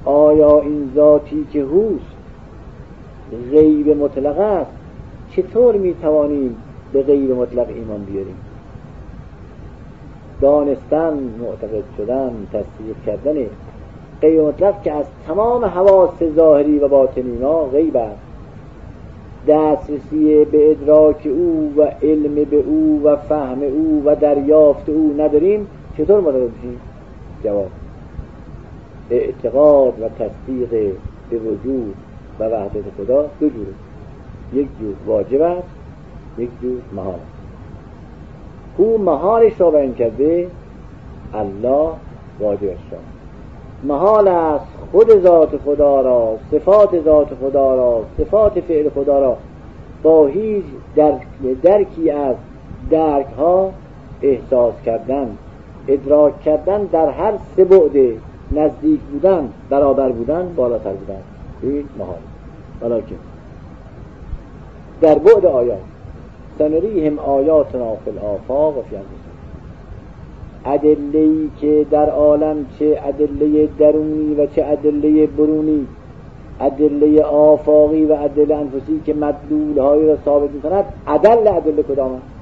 آیا این ذاتی که هوست غیب مطلق است، چطور میتوانیم به غیب مطلق ایمان بیاریم؟ دانستن، معتقد شدن، تصدیق کردن غیب مطلق که از تمام حواس ظاهری و باطنی ما غیب است، دسترسی به ادراک او و علم به او و فهم او و دریافت او نداریم، چطور معتقد بشیم؟ جواب: اعتقاد و تصدیق به وجود و وحدت خدا دو جوره، یک جور واجب است، یک جور محال است. او محالش را بیان کرده، الله واجبش را. محال است خود ذات خدا را، صفات ذات خدا را، صفات فعل خدا را با هیچ درکی از درک ها احساس کردن، ادراک کردن در هر سه بعد، نزدیک بودن، برابر بودن، بالاتر بودن، این محال. ولکن در بعد آیات سنریهم آیاتنا فی الآفاق و فی انفسهم، ادله‌ای که در عالم، چه ادله درونی و چه ادله برونی، ادله آفاقی و ادله انفسی که مدلول‌هایی را ثابت می‌کند، ادله کدام است؟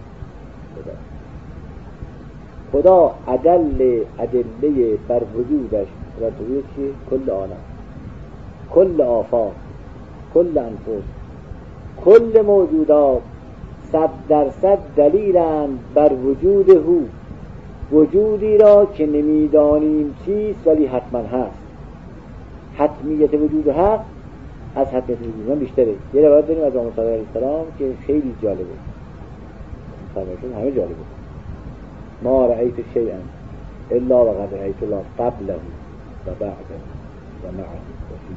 خدا ادله بر وجودش و توی چی؟ کل عالم، کل آفاق، کل انفس، کل موجودات 100% دلیلند بر وجود هو، وجودی را که نمیدانیم چیست ولی حتما هست. حتمیت وجود حق از حتمیت وجود بیشتره. یه روایت داریم از امام صادق علیه السلام که خیلی جالبه، فرمایشون همه جالبه: ما رأیت شیئا الا وقد رأیت الله قبله و بعده و معه و فیه.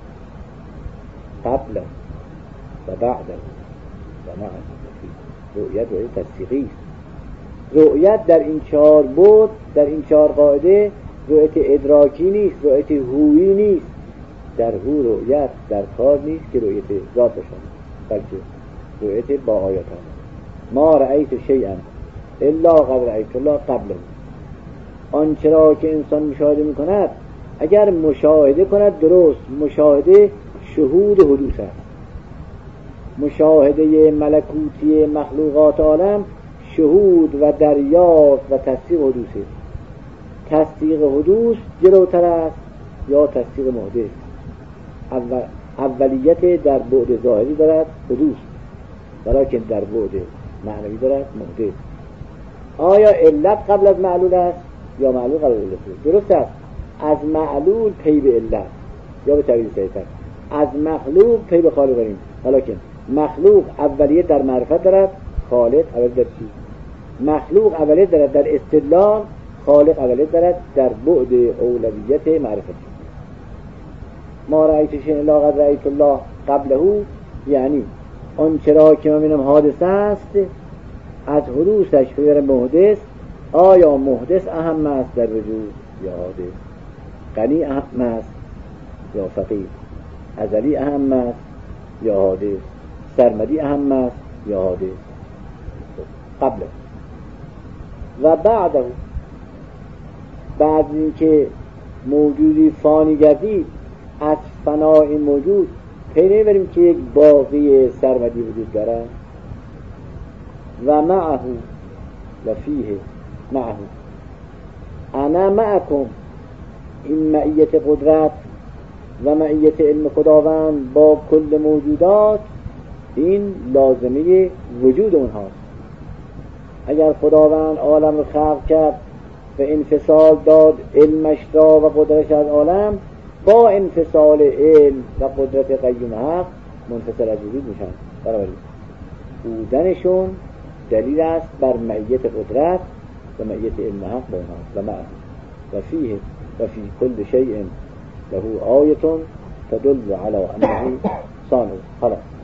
قبله و بعده و معه و فیه. رؤیت تصدیقی است. رؤیت در این 4 بعد، در این 4 قاعده، رؤیت ادراکی نیست، رؤیت هویی نیست. در هو رؤیت در کار نیست که رؤیت ذات باشد، بلکه رؤیت با آیات ها. ما رأیت شیئا الا قد رأیت الله قبله. آنچه را که انسان مشاهده میکند، اگر مشاهده کند درست، مشاهده شهود حدوث است. مشاهده ملکوتی مخلوقات عالم شهود و دریافت و تصدیق حدوثه. تصدیق حدوث جلوتر است یا تصدیق محدث؟ اولیت در بعد ظاهری دارد حدوث، ولیکن در بعد معنوی دارد محدث. آیا علت قبل از معلول است یا معلول قبل از علت؟ درست است، از معلول پی به علت، یا به تعبیر صحیح‌تر از مخلوق پی به خالق داریم، ولیکن مخلوق اولیت در معرفت دارد، خالق اولیت در چی؟ مخلوق اولیت دارد در استدلال، خالق اولیت دارد در بعد اولویت معرفت. ما رأیت شیئا الا قد رأیت الله قبله، یعنی آنچه را که ما می‌بینیم حادث است، از حدوثش به محدث. آیا محدث اهم است در وجود یا حادث؟ غنی اهم است یا فقیر؟ ازلی اهم است یا حادث؟ سرمدی اهم است یا حادث؟ قبله و بعده، بعد اینکه موجودی فانی گردید، از فنای موجود پی نمیبریم که یک باقی سرمدی وجود دارد. و معه و فیه معه، انا معکم، این معیت قدرت و معیت علم خداوند با کل موجودات، این لازمه وجود اونهاست. اگر خداوند عالم رو خلق کرد و انفصال داد علمش را و قدرتش از عالم، با انفصال علم و قدرت قیوم حق منفصل از وجود میشن. بنابراین بودنشون دلیل است بر معیت قدرت و معیت علم حق با اونها. و معه و فیه و فی کل شیء له آیة تدل علی انه صانع. خلاص